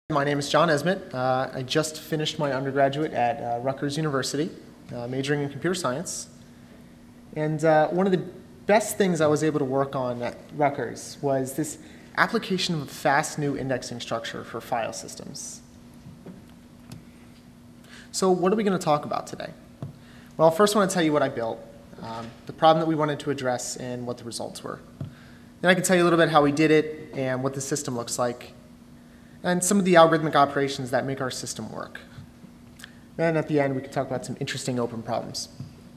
My name is John Esmett. I just finished my undergraduate at Rutgers University, majoring in computer science. And one of the best things I was able to work on at Rutgers was this application of a fast new indexing structure for file systems. So what are we going to talk about today? Well, first I want to tell you what I built, the problem that we wanted to address, and what the results were. Then I can tell you a little bit how we did it and what the system looks like, and some of the algorithmic operations that make our system work. Then at the end, we can talk about some interesting open problems.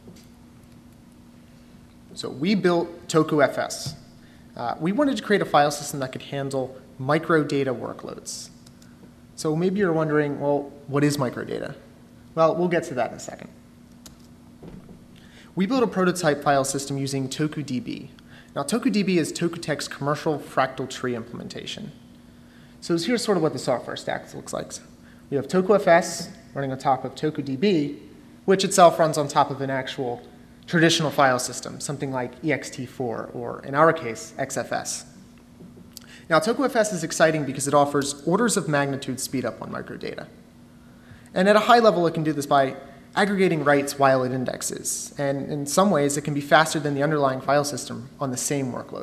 So we built TokuFS. We wanted to create a file system that could handle microdata workloads. So maybe you're wondering, well, what is microdata? Well, we'll get to that in a second. We built a prototype file system using TokuDB. Now, TokuDB is Tokutech's commercial fractal tree implementation. So here's sort of what the software stack looks like. We have TokuFS running on top of TokuDB, which itself runs on top of an actual traditional file system, something like ext4, or in our case, XFS. Now, TokuFS is exciting because it offers orders of magnitude speed up on microdata. And at a high level, it can do this by aggregating writes while it indexes. And in some ways, it can be faster than the underlying file system on the same workload.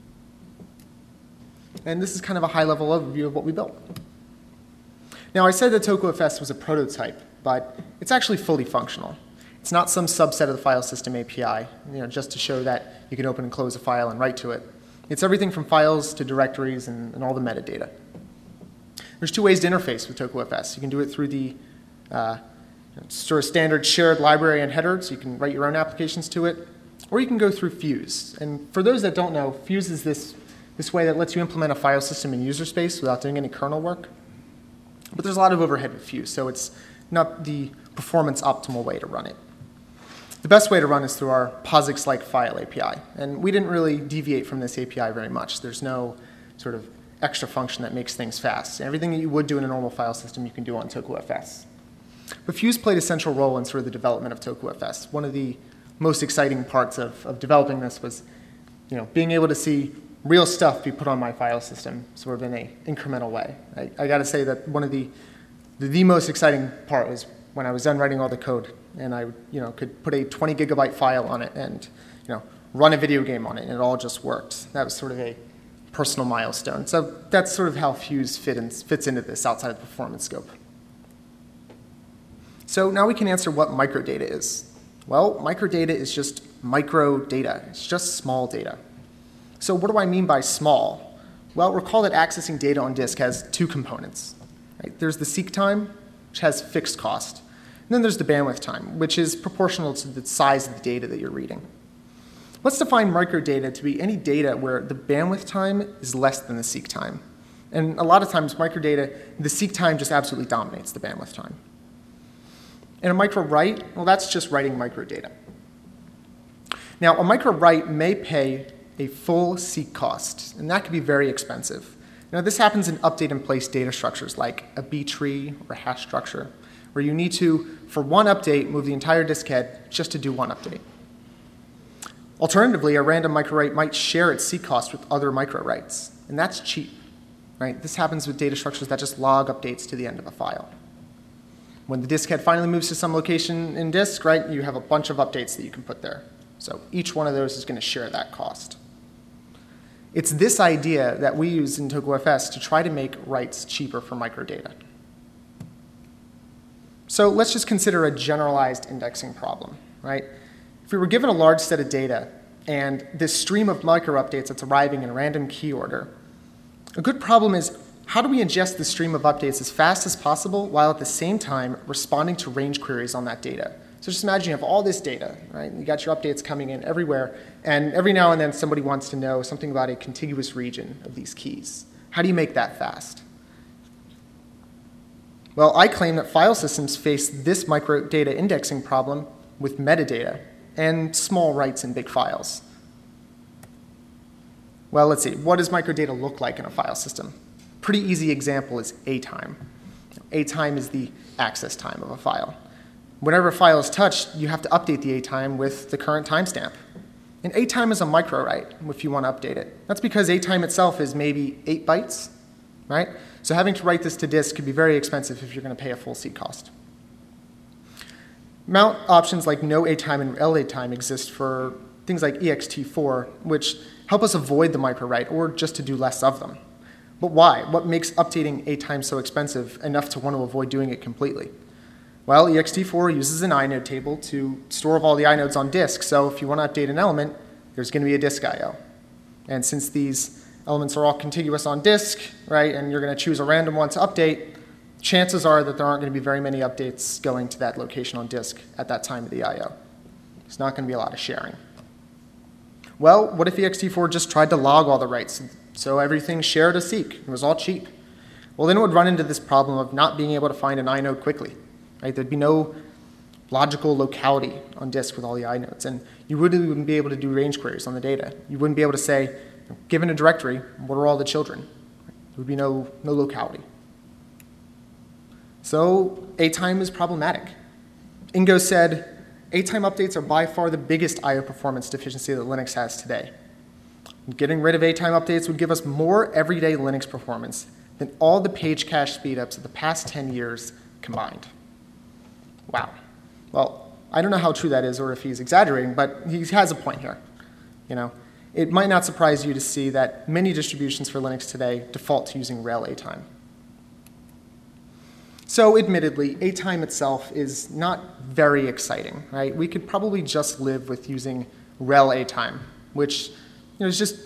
And this is kind of a high-level overview of what we built. Now, I said that TokuFS was a prototype, but it's actually fully functional. It's not some subset of the file system API, just to show that you can open and close a file and write to it. It's everything from files to directories and all the metadata. There's two ways to interface with TokuFS. You can do it through the sort of standard shared library and header, so you can write your own applications to it, or you can go through Fuse. And for those that don't know, Fuse is this way that lets you implement a file system in user space without doing any kernel work. But there's a lot of overhead with Fuse, so it's not the performance optimal way to run it. The best way to run is through our POSIX-like file API. And we didn't really deviate from this API very much. There's no sort of extra function that makes things fast. Everything that you would do in a normal file system, you can do on TokuFS. But Fuse played a central role in sort of the development of TokuFS. One of the most exciting parts of developing this was being able to see real stuff be put on my file system sort of in an incremental way. I got to say that one of the most exciting part was when I was done writing all the code and I could put a 20 gigabyte file on it and run a video game on it, and it all just worked. That was sort of a personal milestone. So that's sort of how Fuse fits into this outside of the performance scope. So now we can answer what microdata is. Well, microdata is just microdata. It's just small data. So what do I mean by small? Well, recall that accessing data on disk has two components. Right? There's the seek time, which has fixed cost. And then there's the bandwidth time, which is proportional to the size of the data that you're reading. Let's define microdata to be any data where the bandwidth time is less than the seek time. And a lot of times, microdata, the seek time just absolutely dominates the bandwidth time. And a micro write, well, that's just writing microdata. Now, a micro write may pay a full seek cost, and that can be very expensive. Now, this happens in update and place data structures like a B tree or a hash structure, where you need to, for one update, move the entire disk head just to do one update. Alternatively, a random microwrite might share its seek cost with other microwrites, and that's cheap. Right? This happens with data structures that just log updates to the end of a file. When the disk head finally moves to some location in disk, right, you have a bunch of updates that you can put there. So each one of those is going to share that cost. It's this idea that we use in TokuFS to try to make writes cheaper for microdata. So let's just consider a generalized indexing problem, right? If we were given a large set of data and this stream of micro updates that's arriving in random key order, a good problem is how do we ingest the stream of updates as fast as possible while at the same time responding to range queries on that data? So just imagine you have all this data, right? You got your updates coming in everywhere, and every now and then somebody wants to know something about a contiguous region of these keys. How do you make that fast? Well, I claim that file systems face this microdata indexing problem with metadata and small writes in big files. Well, let's see. What does microdata look like in a file system? Pretty easy example is A time. A time is the access time of a file. Whenever a file is touched, you have to update the A time with the current timestamp. And A time is a microwrite if you want to update it. That's because A time itself is maybe 8 bytes. right? So having to write this to disk could be very expensive if you're going to pay a full seat cost. Mount options like no A time and LA time exist for things like ext4, which help us avoid the microwrite or just to do less of them. But why? What makes updating A time so expensive enough to want to avoid doing it completely? Well, ext4 uses an inode table to store all the inodes on disk, so if you want to update an element, there's going to be a disk I.O. And since these elements are all contiguous on disk, right, and you're going to choose a random one to update, chances are that there aren't going to be very many updates going to that location on disk at that time of the I.O. There's not going to be a lot of sharing. Well, what if ext4 just tried to log all the writes, so everything shared a seek? It was all cheap. Well, then it would run into this problem of not being able to find an inode quickly. Right? There'd be no logical locality on disk with all the inodes, and you really wouldn't be able to do range queries on the data. You wouldn't be able to say, given a directory, what are all the children? There would be no locality. So A-time is problematic. Ingo said, A-time updates are by far the biggest I.O. performance deficiency that Linux has today. Getting rid of A-time updates would give us more everyday Linux performance than all the page cache speedups of the past 10 years combined. Wow. Well, I don't know how true that is or if he's exaggerating, but he has a point here. You know, it might not surprise you to see that many distributions for Linux today default to using rel A-time. So admittedly, A-time itself is not very exciting, right? We could probably just live with using rel A-time, which is just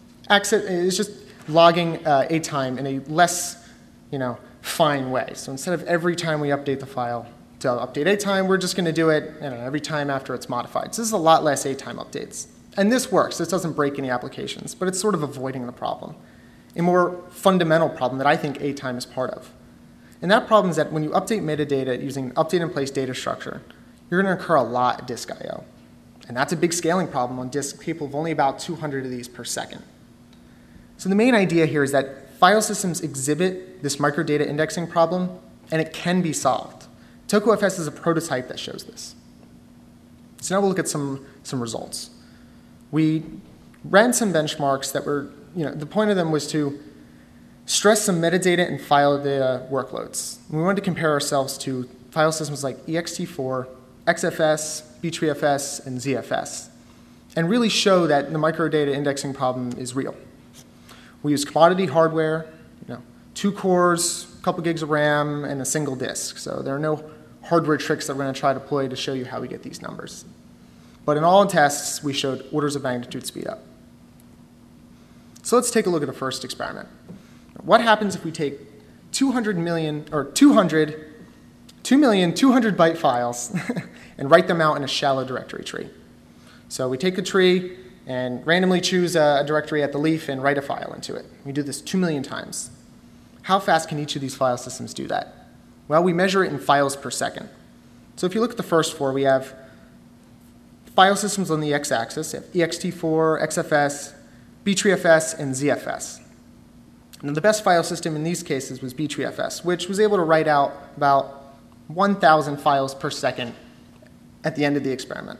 logging A-time in a less fine way. So instead of every time we update the file to update A-time, we're just going to do it every time after it's modified. So this is a lot less A-time updates. And this works. This doesn't break any applications, but it's sort of avoiding the problem. A more fundamental problem that I think A-time is part of. And that problem is that when you update metadata using update in place data structure, you're going to incur a lot of disk I.O. And that's a big scaling problem on disk capable of only about 200 of these per second. So the main idea here is that file systems exhibit this microdata indexing problem, and it can be solved. TokuFS is a prototype that shows this. So now we'll look at some results. We ran some benchmarks that were, the point of them was to stress some metadata and file data workloads. We wanted to compare ourselves to file systems like ext4, XFS, B-treefs, and ZFS, and really show that the microdata indexing problem is real. We use commodity hardware, 2 cores, a couple gigs of RAM, and a single disk. So there are no hardware tricks that we're going to try to deploy to show you how we get these numbers. But in all tests, we showed orders of magnitude speed up. So let's take a look at the first experiment. What happens if we take 200 million 200 200-byte files and write them out in a shallow directory tree? So we take a tree and randomly choose a directory at the leaf and write a file into it. We do this 2 million times. How fast can each of these file systems do that? Well, we measure it in files per second. So if you look at the first 4, we have file systems on the x-axis, ext4, XFS, B-treefs, and ZFS. And the best file system in these cases was B-treefs, which was able to write out about 1,000 files per second at the end of the experiment.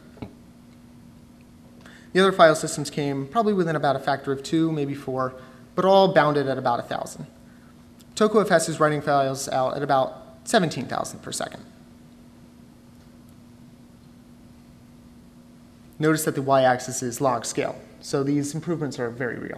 The other file systems came probably within about a factor of 2, maybe 4, but all bounded at about 1,000. TokuFS is writing files out at about 17,000 per second. Notice that the y-axis is log scale, so these improvements are very real.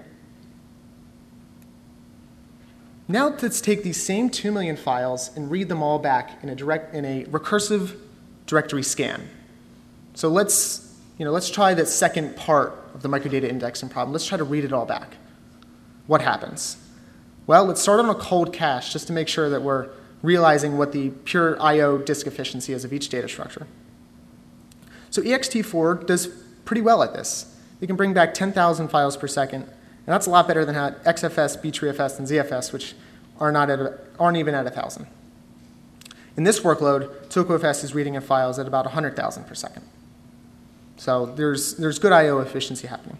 Now let's take these same 2 million files and read them all back in a recursive directory scan. So let's try the second part of the microdata indexing problem. Let's try to read it all back. What happens? Well, let's start on a cold cache just to make sure that we're realizing what the pure I.O. disk efficiency is of each data structure. So ext4 does pretty well at this. We can bring back 10,000 files per second, and that's a lot better than XFS, B-treefs, and ZFS, which aren't even at 1,000. In this workload, TokuFS is reading in files at about 100,000 per second. So there's good I.O. efficiency happening.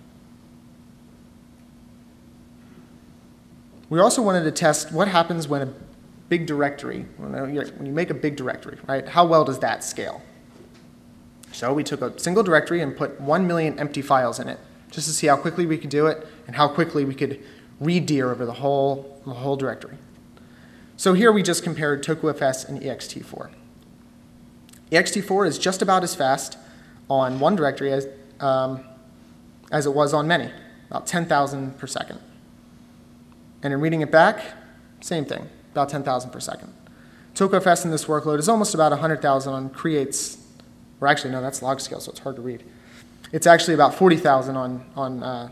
We also wanted to test what happens when a big directory, when you make a big directory, right? How well does that scale? So we took a single directory and put 1 million empty files in it, just to see how quickly we could do it and how quickly we could read dir over the whole directory. So here we just compared TokuFS and ext4. ext4 is just about as fast on one directory as it was on many, about 10,000 per second. And in reading it back, same thing, about 10,000 per second. TokuFS in this workload is almost about 100,000 on creates, or actually no, that's log scale, so it's hard to read. It's actually about 40,000 on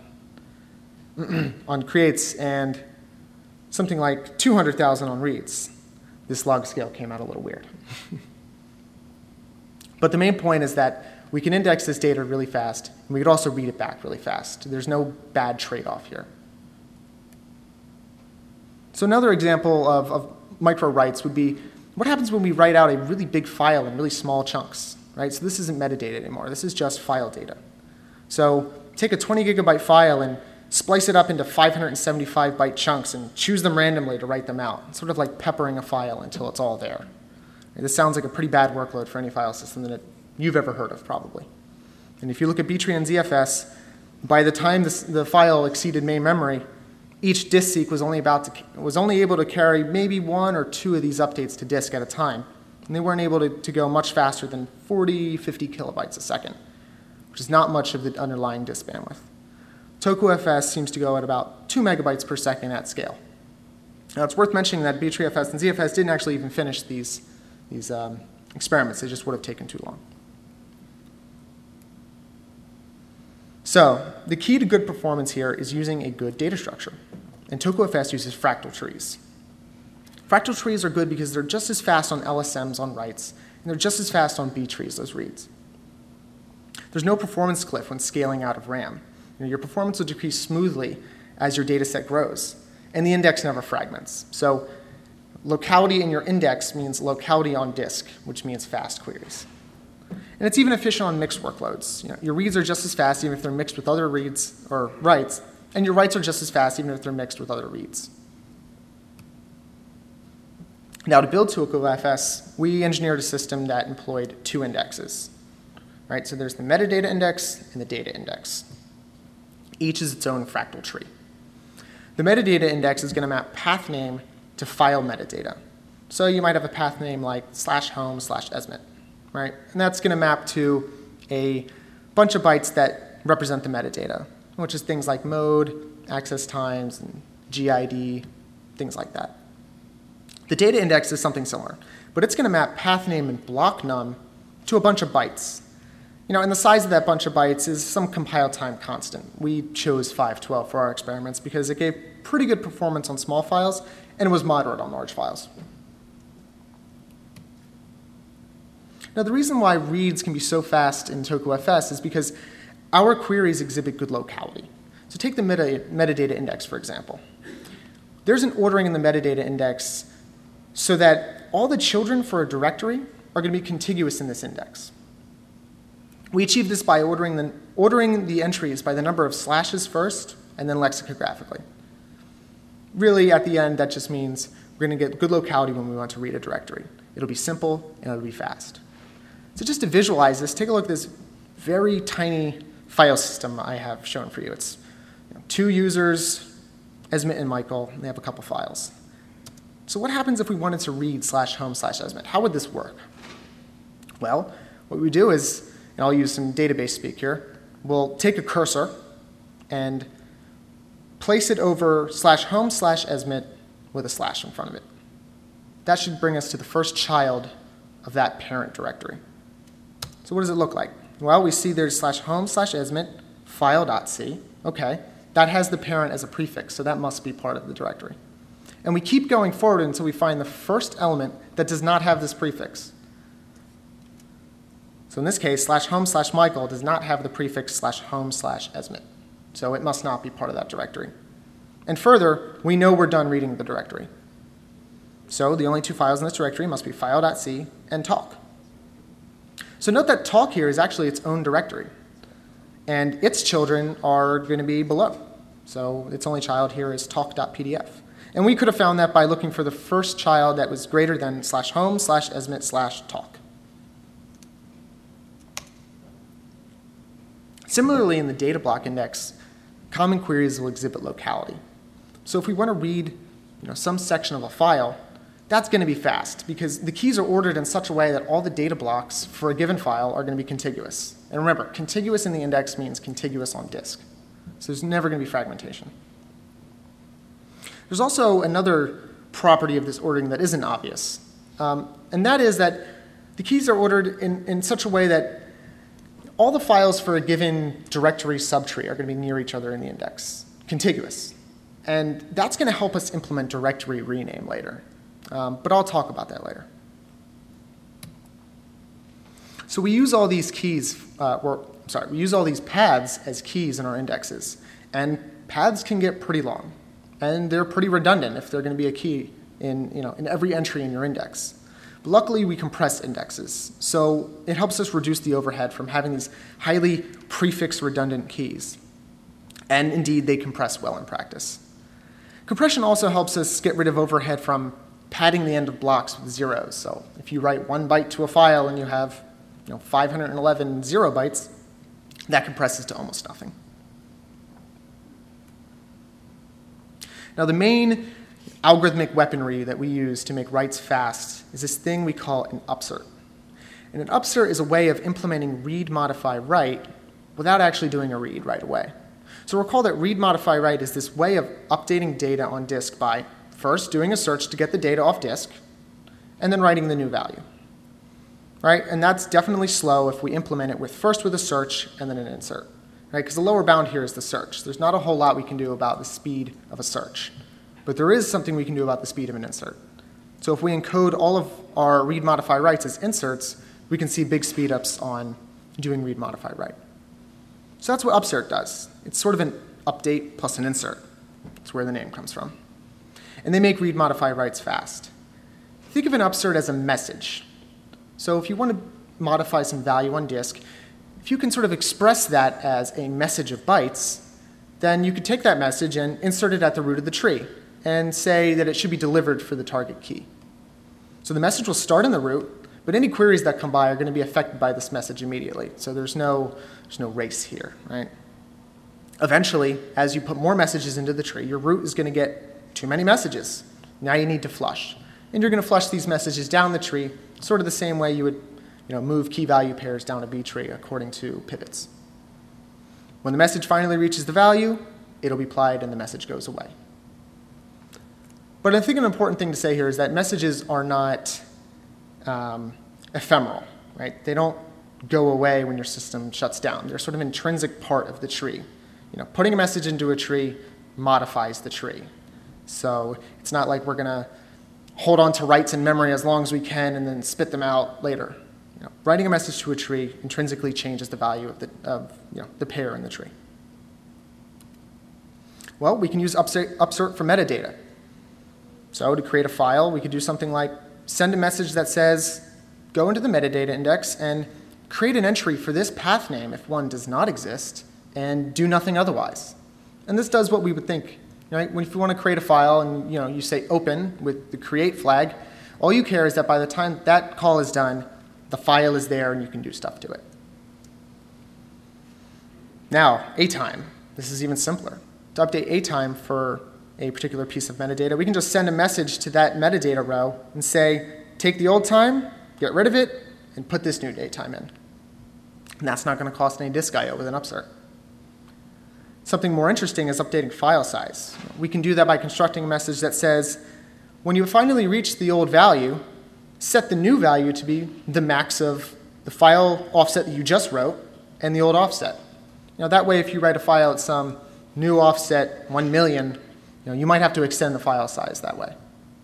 creates and something like 200,000 on reads. This log scale came out a little weird. But the main point is that we can index this data really fast, and we could also read it back really fast. There's no bad trade-off here. So another example of micro writes would be, what happens when we write out a really big file in really small chunks, right? So this isn't metadata anymore. This is just file data. So take a 20 gigabyte file and splice it up into 575 byte chunks and choose them randomly to write them out. It's sort of like peppering a file until it's all there. This sounds like a pretty bad workload for any file system that you've ever heard of, probably. And if you look at Btree and ZFS, by the time the file exceeded main memory, each disk seek was only able to carry maybe 1 or 2 of these updates to disk at a time. And they weren't able to go much faster than 40, 50 kilobytes a second, which is not much of the underlying disk bandwidth. TokuFS seems to go at about 2 megabytes per second at scale. Now, it's worth mentioning that BtreeFS and ZFS didn't actually even finish these experiments. They just would have taken too long. So the key to good performance here is using a good data structure. And TokuFS uses fractal trees. Fractal trees are good because they're just as fast on LSMs on writes, and they're just as fast on B-trees as reads. There's no performance cliff when scaling out of RAM. Your performance will decrease smoothly as your data set grows, and the index never fragments. So locality in your index means locality on disk, which means fast queries. And it's even efficient on mixed workloads. Your reads are just as fast even if they're mixed with other reads or writes, and your writes are just as fast even if they're mixed with other reads. Now, to build TokuFS, we engineered a system that employed 2 indexes. Right? So there's the metadata index and the data index. Each is its own fractal tree. The metadata index is going to map path name to file metadata. So you might have a path name like /home/esmet, right? And that's going to map to a bunch of bytes that represent the metadata, which is things like mode, access times, and GID, things like that. The data index is something similar, but it's going to map path name and block num to a bunch of bytes. And the size of that bunch of bytes is some compile time constant. We chose 512 for our experiments because it gave pretty good performance on small files, and it was moderate on large files. Now, the reason why reads can be so fast in TokuFS is because our queries exhibit good locality. So take the metadata index, for example. There's an ordering in the metadata index so that all the children for a directory are going to be contiguous in this index. We achieve this by ordering the entries by the number of slashes first and then lexicographically. Really, at the end, that just means we're going to get good locality when we want to read a directory. It'll be simple and it'll be fast. So just to visualize this, take a look at this very tiny file system I have shown for you. It's 2 users, Esmet and Michael, and they have a couple files. So what happens if we wanted to read /home/esmet? How would this work? Well, what we do is, and I'll use some database speak here, we'll take a cursor and place it over /home/esmet with a slash in front of it. That should bring us to the first child of that parent directory. So what does it look like? Well, we see there's /home/esmet file.c. Okay, that has the parent as a prefix, so that must be part of the directory. And we keep going forward until we find the first element that does not have this prefix. So in this case, /home/Michael does not have the prefix /home/esmet. So it must not be part of that directory. And further, we know we're done reading the directory. So the only 2 files in this directory must be file.c and talk. So note that talk here is actually its own directory. And its children are going to be below. So its only child here is talk.pdf. And we could have found that by looking for the first child that was greater than /home/esmet/talk. Similarly, in the data block index, common queries will exhibit locality. So if we want to read some section of a file, that's going to be fast because the keys are ordered in such a way that all the data blocks for a given file are going to be contiguous. And remember, contiguous in the index means contiguous on disk. So there's never going to be fragmentation. There's also another property of this ordering that isn't obvious. And that is that the keys are ordered in such a way that all the files for a given directory subtree are going to be near each other in the index, contiguous. And that's going to help us implement directory rename later. But I'll talk about that later. So we use all these keys, we use all these paths as keys in our indexes. And paths can get pretty long. And they're pretty redundant if they're going to be a key in every entry in your index. But luckily, we compress indexes. So it helps us reduce the overhead from having these highly prefix redundant keys. And indeed, they compress well in practice. Compression also helps us get rid of overhead from padding the end of blocks with zeros. So if you write 1 byte to a file and you have 511 0 bytes, that compresses to almost nothing. Now, the main algorithmic weaponry that we use to make writes fast is this thing we call an upsert. And an upsert is a way of implementing read, modify, write without actually doing a read right away. So recall that read, modify, write is this way of updating data on disk by first doing a search to get the data off disk, and then writing the new value. Right? And that's definitely slow if we implement it first with a search and then an insert. Right? Because the lower bound here is the search. There's not a whole lot we can do about the speed of a search. But there is something we can do about the speed of an insert. So if we encode all of our read, modify, writes as inserts, we can see big speedups on doing read, modify, write. So that's what upsert does. It's sort of an update plus an insert. That's where the name comes from. And they make read, modify, writes fast. Think of an upsert as a message. So if you want to modify some value on disk, if you can sort of express that as a message of bytes, then you could take that message and insert it at the root of the tree and say that it should be delivered for the target key. So the message will start in the root, but any queries that come by are going to be affected by this message immediately. So there's no race here, right? Eventually, as you put more messages into the tree, your root is going to get too many messages. Now you need to flush. And you're going to flush these messages down the tree, sort of the same way you would move key value pairs down a B tree according to pivots. When the message finally reaches the value, it'll be applied and the message goes away. But I think an important thing to say here is that messages are not ephemeral, right? They don't go away when your system shuts down. They're sort of an intrinsic part of the tree. Putting a message into a tree modifies the tree. So it's not like we're going to hold on to writes in memory as long as we can and then spit them out later. Writing a message to a tree intrinsically changes the value of the pair in the tree. Well, we can use upsert for metadata. So to create a file, we could do something like send a message that says, go into the metadata index and create an entry for this path name if one does not exist, and do nothing otherwise. And this does what we would think. Right? If you want to create a file and you say open with the create flag, all you care is that by the time that call is done, the file is there and you can do stuff to it. Now, atime. This is even simpler. To update atime for a particular piece of metadata, we can just send a message to that metadata row and say, take the old time, get rid of it, and put this new datetime in. And that's not going to cost any disk I/O with an upsert. Something more interesting is updating file size. We can do that by constructing a message that says, when you finally reach the old value, set the new value to be the max of the file offset that you just wrote and the old offset. That way, if you write a file at some new offset 1 million, you might have to extend the file size that way.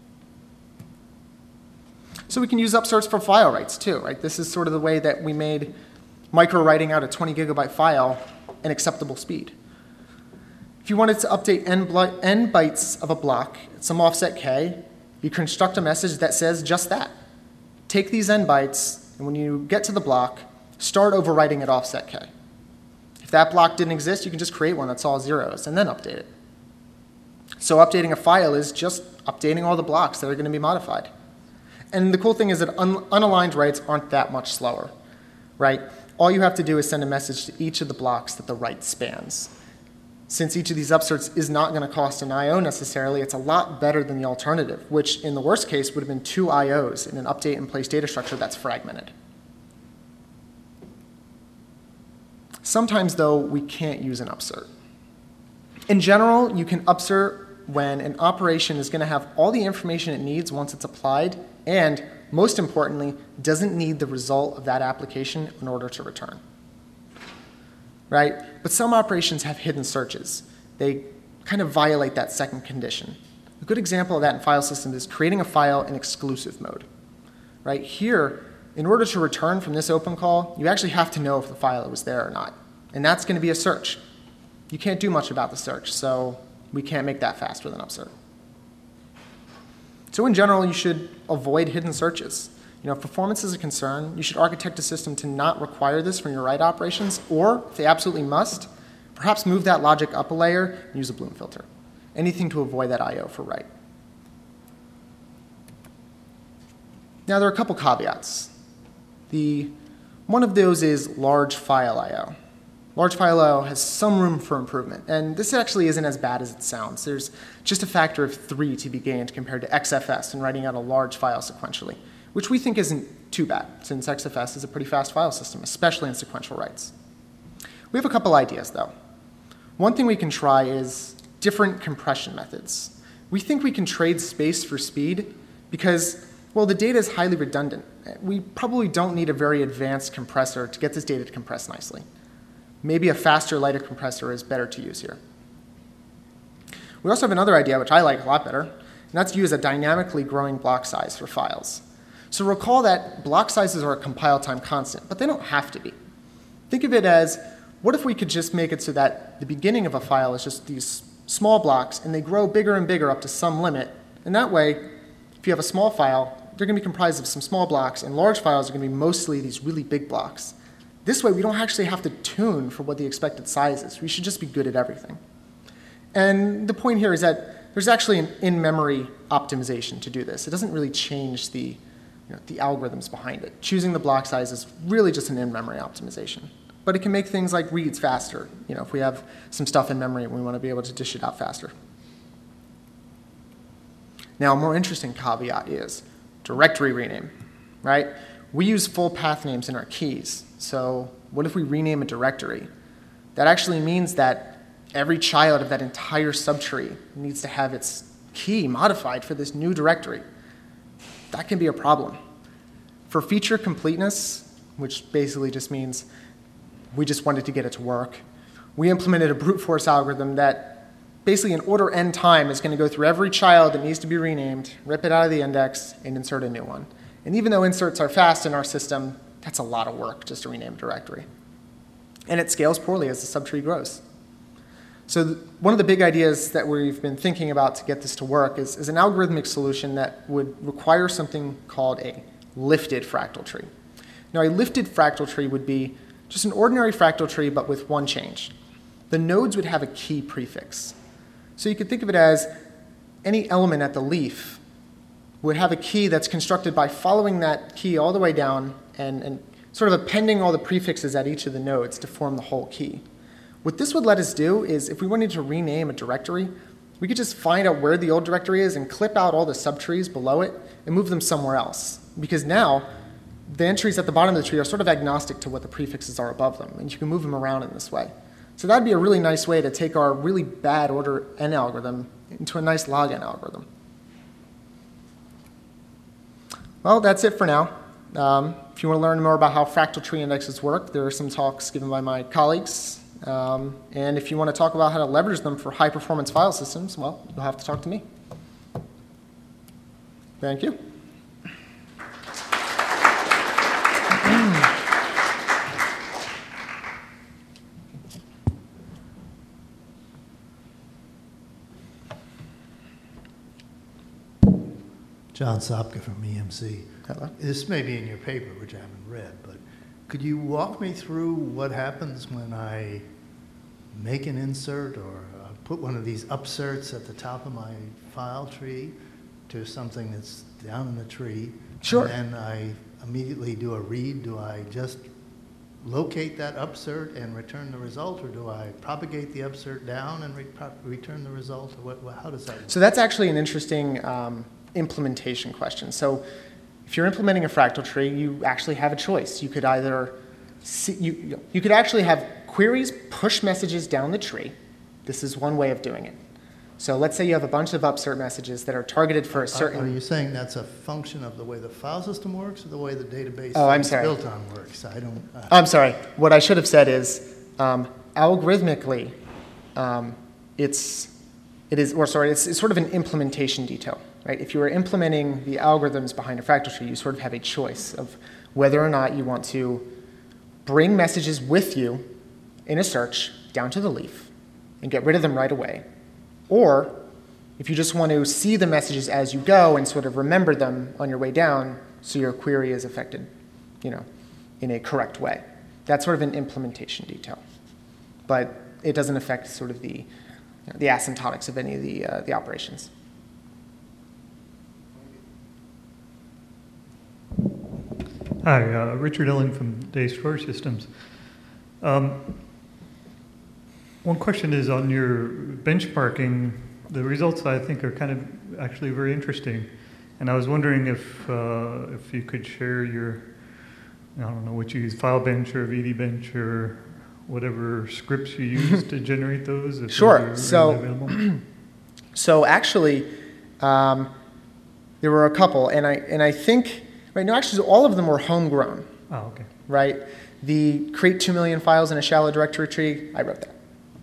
So we can use upserts for file writes too, right? This is sort of the way that we made micro writing out a 20 gigabyte file an acceptable speed. If you wanted to update n bytes of a block at some offset k, you construct a message that says just that. Take these n bytes, and when you get to the block, start overwriting at offset k. If that block didn't exist, you can just create one that's all zeros and then update it. So updating a file is just updating all the blocks that are going to be modified. And the cool thing is that unaligned writes aren't that much slower, right? All you have to do is send a message to each of the blocks that the write spans. Since each of these upserts is not going to cost an I/O necessarily, it's a lot better than the alternative, which in the worst case would have been 2 I/Os in an update and place data structure that's fragmented. Sometimes, though, we can't use an upsert. In general, you can upsert when an operation is going to have all the information it needs once it's applied, and, most importantly, doesn't need the result of that application in order to return. Right? But some operations have hidden searches. They kind of violate that second condition. A good example of that in file systems is creating a file in exclusive mode. Right? Here, in order to return from this open call, you actually have to know if the file was there or not. And that's going to be a search. You can't do much about the search, so we can't make that fast with an upsert. So in general, you should avoid hidden searches. If performance is a concern, you should architect a system to not require this from your write operations, or if they absolutely must, perhaps move that logic up a layer and use a Bloom filter. Anything to avoid that I/O for write. Now there are a couple caveats. One of those is large file I/O. Large file I/O has some room for improvement, and this actually isn't as bad as it sounds. There's just a factor of 3 to be gained compared to XFS in writing out a large file sequentially, which we think isn't too bad, since XFS is a pretty fast file system, especially in sequential writes. We have a couple ideas, though. One thing we can try is different compression methods. We think we can trade space for speed because, well, the data is highly redundant. We probably don't need a very advanced compressor to get this data to compress nicely. Maybe a faster, lighter compressor is better to use here. We also have another idea, which I like a lot better, and that's to use a dynamically growing block size for files. So recall that block sizes are a compile time constant, but they don't have to be. Think of it as, what if we could just make it so that the beginning of a file is just these small blocks, and they grow bigger and bigger up to some limit, and that way, if you have a small file, they're going to be comprised of some small blocks, and large files are going to be mostly these really big blocks. This way, we don't actually have to tune for what the expected size is. We should just be good at everything. And the point here is that there's actually an in-memory optimization to do this. It doesn't really change the algorithms behind it. Choosing the block size is really just an in-memory optimization. But it can make things like reads faster, if we have some stuff in memory and we want to be able to dish it out faster. Now, a more interesting caveat is directory rename, right? We use full path names in our keys. So what if we rename a directory? That actually means that every child of that entire subtree needs to have its key modified for this new directory. That can be a problem. For feature completeness, which basically just means we just wanted to get it to work, we implemented a brute force algorithm that basically in order n time is going to go through every child that needs to be renamed, rip it out of the index, and insert a new one. And even though inserts are fast in our system, that's a lot of work just to rename a directory. And it scales poorly as the subtree grows. So one of the big ideas that we've been thinking about to get this to work is an algorithmic solution that would require something called a lifted fractal tree. Now, a lifted fractal tree would be just an ordinary fractal tree, but with one change. The nodes would have a key prefix. So you could think of it as any element at the leaf would have a key that's constructed by following that key all the way down and sort of appending all the prefixes at each of the nodes to form the whole key. What this would let us do is if we wanted to rename a directory, we could just find out where the old directory is and clip out all the subtrees below it and move them somewhere else. Because now, the entries at the bottom of the tree are sort of agnostic to what the prefixes are above them, and you can move them around in this way. So that'd be a really nice way to take our really bad order n algorithm into a nice log n algorithm. Well, that's it for now. If you want to learn more about how fractal tree indexes work, there are some talks given by my colleagues. And if you want to talk about how to leverage them for high-performance file systems, well, you'll have to talk to me. Thank you. John Sopka from EMC. Hello. This may be in your paper, which I haven't read, but could you walk me through what happens when I make an insert or put one of these upserts at the top of my file tree to something that's down in the tree? Sure. And then I immediately do a read. Do I just locate that upsert and return the result, or do I propagate the upsert down and return the result? Or how does that work? So that's actually an interesting implementation question. So if you're implementing a fractal tree, you actually have a choice. You could either you could actually have queries push messages down the tree. This is one way of doing it. So let's say you have a bunch of upsert messages that are targeted for a certain... Are you saying that's a function of the way the file system works or the way the database it's built on works? I don't... I'm sorry. What I should have said is algorithmically, it's sort of an implementation detail, right? If you are implementing the algorithms behind a fractal tree, you sort of have a choice of whether or not you want to bring messages with you in a search down to the leaf and get rid of them right away. Or if you just want to see the messages as you go and sort of remember them on your way down so your query is affected, in a correct way. That's sort of an implementation detail. But it doesn't affect sort of the asymptotics of any of the operations. Hi, Richard Illing from Day Storage Systems. One question is on your benchmarking. The results I think are kind of actually very interesting, and I was wondering if you could share your, I don't know what you use, FileBench or VDBench or whatever scripts you use to generate those. If Sure. those are available. So actually, there were a couple, and I think right now actually all of them were homegrown. Oh, okay. Right. The create 2 million files in a shallow directory tree, I wrote that.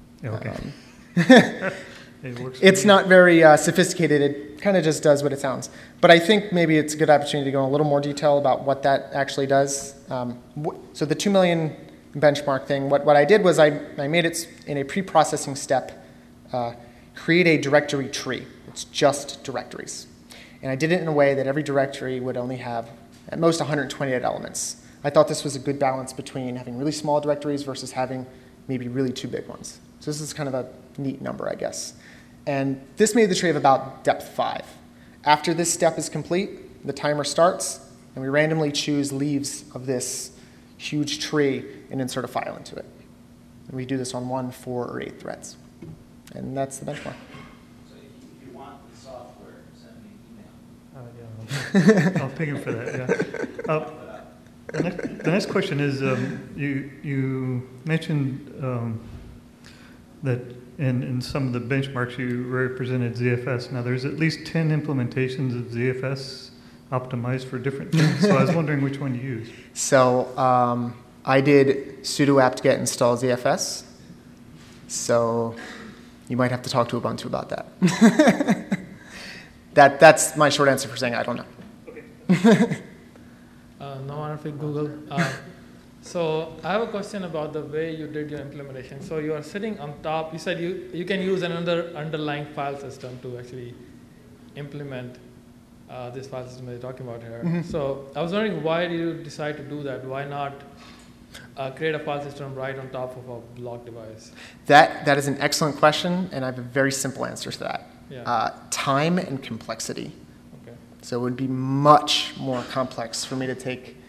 Okay. It's not very sophisticated. It kind of just does what it sounds. But I think maybe it's a good opportunity to go in a little more detail about what that actually does. So the 2 million benchmark thing, what I did was I made it in a pre-processing step, create a directory tree. It's just directories. And I did it in a way that every directory would only have at most 128 elements. I thought this was a good balance between having really small directories versus having maybe really two big ones. So this is kind of a neat number, I guess. And this made the tree of about depth 5. After this step is complete, the timer starts, and we randomly choose leaves of this huge tree and insert a file into it. And we do this on 1, 4, or 8 threads. And that's the benchmark. So if you want the software, send me an email. Yeah, I'll ping him for that, yeah. The next question is, you mentioned that in some of the benchmarks you represented ZFS. Now there's at least 10 implementations of ZFS optimized for different things, so I was wondering which one you used. So I did sudo apt-get install ZFS, so you might have to talk to Ubuntu about that. That's my short answer for saying I don't know. Okay. Naman Rafiq, Google. So I have a question about the way you did your implementation. So you are sitting on top. You said you can use another underlying file system to actually implement this file system that you're talking about here. Mm-hmm. So I was wondering, why did you decide to do that? Why not create a file system right on top of a block device? That is an excellent question, and I have a very simple answer to that. Yeah. Time and complexity. Okay. So it would be much more complex for me to take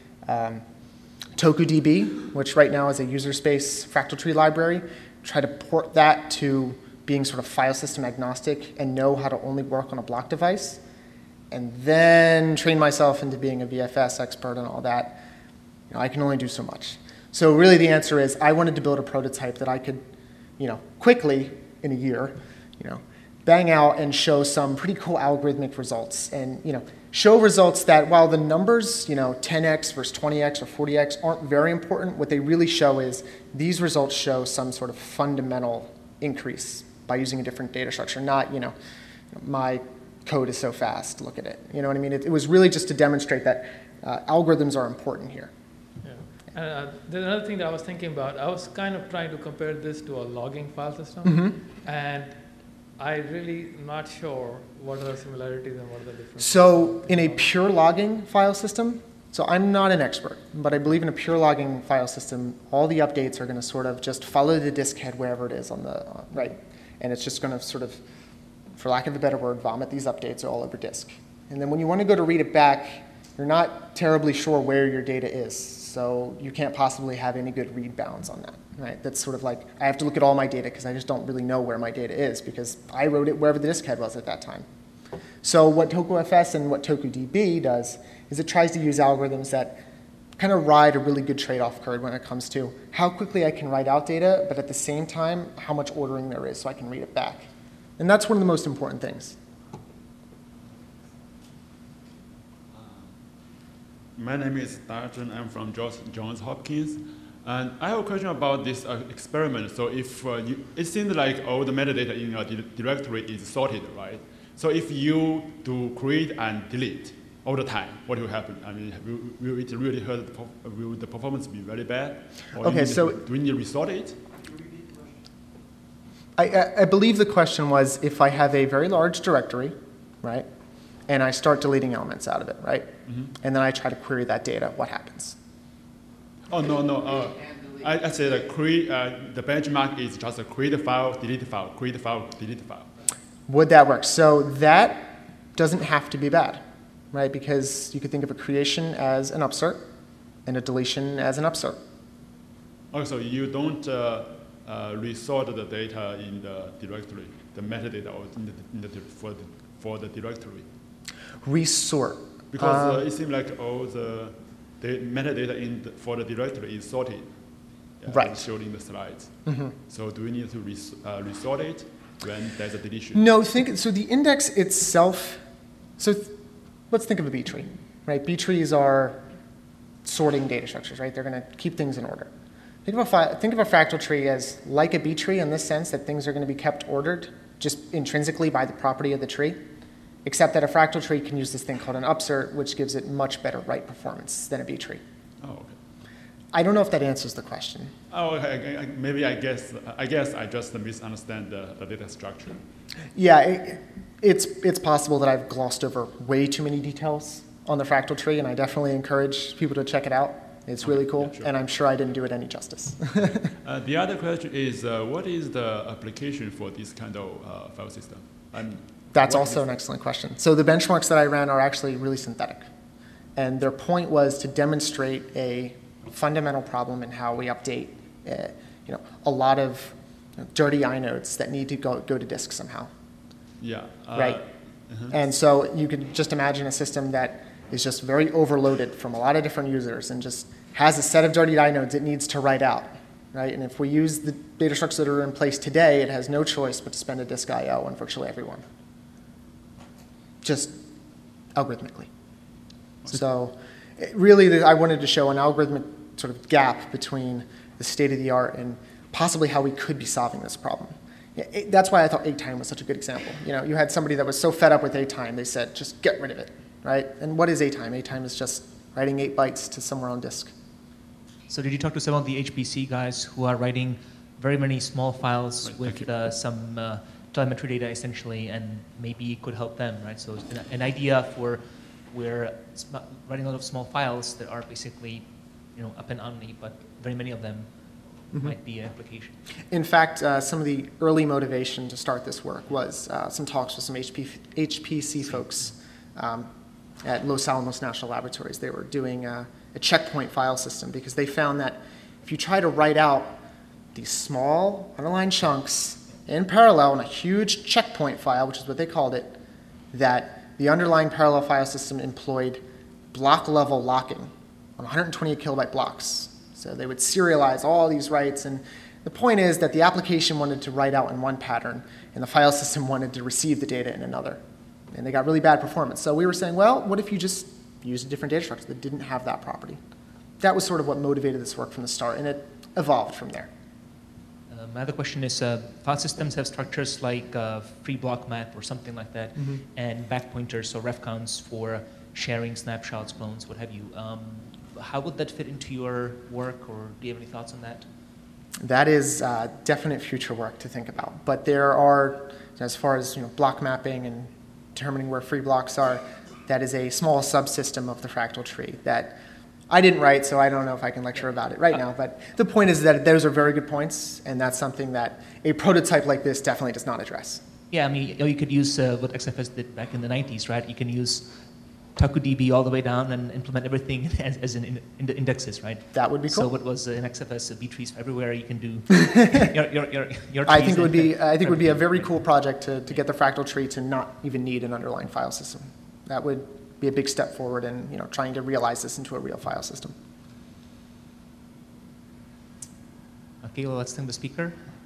TokuDB, which right now is a user space fractal tree library, try to port that to being sort of file system agnostic and know how to only work on a block device, and then train myself into being a VFS expert and all that. I can only do so much. So really the answer is I wanted to build a prototype that I could, quickly, in a year, bang out and show some pretty cool algorithmic results and, show results that while the numbers, 10x versus 20x or 40x aren't very important, what they really show is these results show some sort of fundamental increase by using a different data structure, not, my code is so fast, look at it. You know what I mean? It was really just to demonstrate that algorithms are important here. Yeah. There's another thing that I was thinking about. I was kind of trying to compare this to a logging file system, Mm-hmm. and I'm really not sure what are the similarities and what are the differences. So in a pure logging file system, so I'm not an expert, but I believe in a pure logging file system, all the updates are going to sort of just follow the disk head wherever it is on the, right? And it's just going to sort of, for lack of a better word, vomit these updates all over disk. And then when you want to go to read it back, you're not terribly sure where your data is. so you can't possibly have any good read bounds on that, right? That's sort of like, I have to look at all my data because I just don't really know where my data is because I wrote it wherever the disk head was at that time. So what TokuFS and what TokuDB does is it tries to use algorithms that kind of ride a really good trade-off curve when it comes to how quickly I can write out data, but at the same time, how much ordering there is so I can read it back. And that's one of the most important things. My name is Darjun. I'm from Johns Hopkins. And I have a question about this experiment. So if it seems like all the metadata in your directory is sorted, right? So if you do create and delete all the time, what will happen? I mean, will it really hurt? Will the performance be very bad? Or Okay, so do we need to resort it? I believe the question was if I have a very large directory, right, and I start deleting elements out of it, right, and then I try to query that data, what happens? Oh, no. I said the benchmark is just a create a file, delete a file, create a file, delete a file. Would that work? So that doesn't have to be bad, right, because you could think of a creation as an upsert and a deletion as an upsert. Oh, so you don't resort the data in the directory, the metadata or for the directory? Resort. Because it seems like all the metadata for the directory is sorted, right, as shown in the slides. So do we need to resort it when there's a deletion? No, so the index itself, let's think of a B tree, right? B trees are sorting data structures, right? They're going to keep things in order. Think of a fractal tree as like a B tree in the sense that things are going to be kept ordered just intrinsically by the property of the tree, except that a fractal tree can use this thing called an upsert, which gives it much better write performance than a B tree. Oh, okay. I don't know if that answers the question. Oh, I guess I just misunderstand the data structure. Yeah, it's possible that I've glossed over way too many details on the fractal tree, and I definitely encourage people to check it out. It's really cool, yeah, sure. And I'm sure I didn't do it any justice. The other question is, what is the application for this kind of file system? That's also an excellent question. So the benchmarks that I ran are actually really synthetic, and their point was to demonstrate a fundamental problem in how we update, a lot of dirty inodes that need to go to disk somehow. Yeah. Right. And so you could just imagine a system that is just very overloaded from a lot of different users and just has a set of dirty inodes it needs to write out, right? And if we use the data structures that are in place today, it has no choice but to spend a disk I/O on virtually everyone, just algorithmically. So really, I wanted to show an algorithmic sort of gap between the state of the art and possibly how we could be solving this problem. That's why I thought ATime was such a good example. You had somebody that was so fed up with ATime, they said, just get rid of it, right? And what is ATime? ATime is just writing 8 bytes to somewhere on disk. So did you talk to some of the HPC guys who are writing very many small files with some telemetry data essentially, and maybe it could help them, right? So an idea for where writing a lot of small files that are basically, up and omni, but very many of them might be an application. In fact, some of the early motivation to start this work was some talks with some HPC folks at Los Alamos National Laboratories. They were doing a checkpoint file system because they found that if you try to write out these small underlined chunks in parallel in a huge checkpoint file, which is what they called it, that the underlying parallel file system employed block level locking on 128 kilobyte blocks. So they would serialize all these writes, and the point is that the application wanted to write out in one pattern, and the file system wanted to receive the data in another. And they got really bad performance. So we were saying, well, what if you just used a different data structure that didn't have that property? That was sort of what motivated this work from the start, and it evolved from there. My other question is, file systems have structures like free block map or something like that, and back pointers or ref counts for sharing snapshots, clones, what have you. How would that fit into your work, or do you have any thoughts on that? That is definite future work to think about. But there are, as far as block mapping and determining where free blocks are, that is a small subsystem of the fractal tree that I didn't write, so I don't know if I can lecture about it right now. But the point is that those are very good points, and that's something that a prototype like this definitely does not address. Yeah, I mean, you could use what XFS did back in the 90s, right? You can use TakuDB all the way down and implement everything as in the indexes, right? That would be cool. So what was in XFS, B-trees everywhere, you can do your I trees think it would be and I think it would be a very everything. cool project to get the fractal tree to not even need an underlying file system. That would be a big step forward in trying to realize this into a real file system. Okay, well, let's thank the speaker.